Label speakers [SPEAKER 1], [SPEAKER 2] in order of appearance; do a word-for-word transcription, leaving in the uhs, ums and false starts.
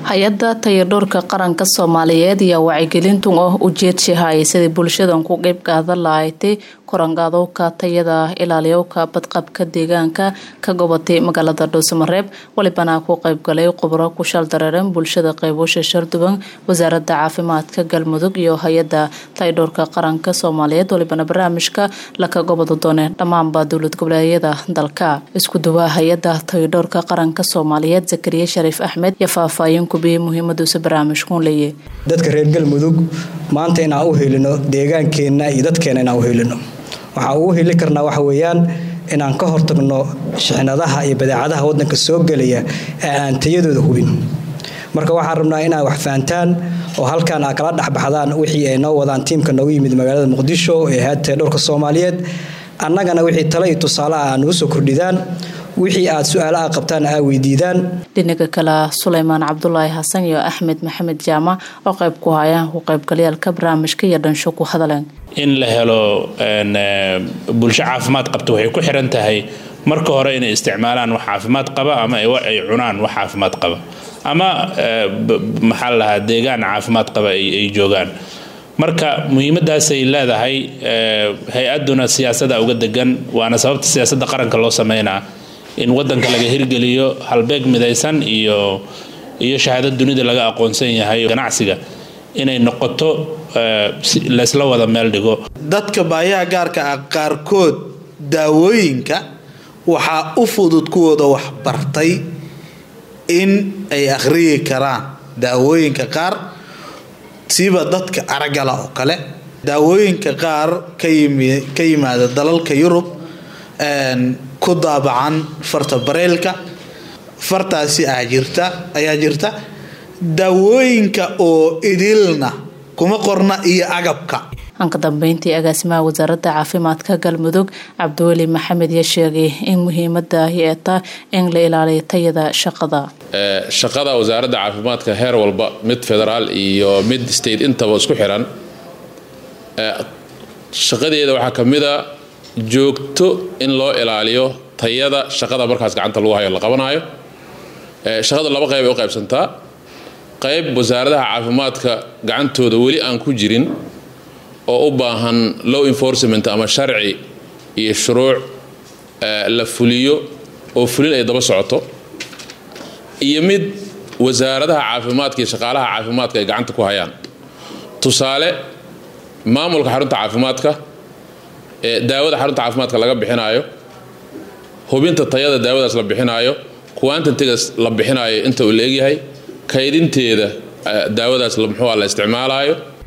[SPEAKER 1] hay-adda tayadhoorka qaranka Soomaaliyeed ayaa wacyigelintu oo ujeedshahaya sidii bulshadan ku qayb qaadan lahayd korangaadowka tayada ilaaliyowka badqabka deegaanka ka gobatay magaalada Dhuusamareeb walibana ku qayb galay khubaro ku shal dareeran bulshada qaybosha sharduban wasaaradda caafimaadka Galmudug iyo hay-adda tayadhoorka qaranka Soomaaliyeed walibana barnaamijka la ka gobado doonay dhamaanba dawlad goboleedyada dalka isku duwa hay-adda tayadhoorka qaranka Soomaaliyeed Zakariya Sharif Ahmed ya faafaayin muhiimadu barnaamijku leeyahay
[SPEAKER 2] dadka reer Galmudug maanta in aan u helino deegaankeena iyo dadkeena in aan u helino waxa uu heli karnaa waxa weeyaan in aan ka hortagno shixnadaha iyo badeecadaha wadanka soo galaya ee aan tayadooda hubin marka waxaan rabnaa in ay wax fahantaan oo halkaan ay kala dhaxbaxdaan wixii ay noo wadaan tiimka noogu yimid magaalada Muqdisho ee hay'adda dhowrka Soomaaliyeed annagana wixii talo iyo tusaale aan u soo kordhidaan wixii aad su'aalaha qabtaan ay weydiidaan
[SPEAKER 1] dhinaca kale Suleymaan Cabdullaahi Xasan iyo Axmed Maxamed Jaama oo qayb ku hayaan ku qayb galayalka barnaamijka iyo dhansho ku hadaleen
[SPEAKER 3] in la helo bulsho caafimaad qabto waxay ku xiran tahay marka hore inay isticmaalaan wax caafimaad qaba ama ay cunaan wax caafimaad qaba ama maxal laha deegaan caafimaad qaba ay joogaan marka muhiimadaas ay leedahay hay-aduna siyaasadda uga degan waana sababta siyaasadda qaranka loo sameeynaa in wadanka laga hirgeliyo halbeeg midaysan iyo iyo shahaado dunida laga aqoonsan yahay ganacsiga inay noqoto la isla wada meel dhigo
[SPEAKER 4] dadka baayaha gaarka ah qaarkood daawooyinka waxa u fudud kuwooda wax bartay in ay akhriyi karaan daawooyinka qaar siba dadka aragala oo kale daawooyinka qaar ka yimaada dalalka Yurub een ku daabacan farta bareelka fartaasi ajirta ayaa jirta daawooyinka oo idilna kuma qorna iyo agabka
[SPEAKER 1] aan ka dambeyntii agaasimaha wasaaradda caafimaadka Galmudug Cabdiweli Maxamed ya sheegay in muhiimadda ay tahay in la ilaaliyo tayada shaqada
[SPEAKER 5] ee shaqada wasaaradda caafimaadka heer walba mid federaal iyo mid state intaba isku xiran ee shaqadeeda waxa kamida joogto in loo ilaaliyo tayada shaqada markaas gacanta lagu hayo la qabanayo ee shaqada laba qayb ay u qaybsantaa qayb wasaaradda caafimaadka gacantooda wali aan ku jirin oo u baahan law enforcement ama sharci iyo shuruuc la fuliyo oo fulin ay daba socoto iyo mid wasaaradda caafimaadka iyo shaqaalaha caafimaadka ay gacanta ku hayaan tusaale maamulka xarunta caafimaadka ee daawada xarunta caafimaadka laga bixinayo hubinta tayada daawadaas la bixinayo quantity-gaas la bixinayo inta uu leeyahay kaydinteeda daawadaas la muxuu la isticmaalayo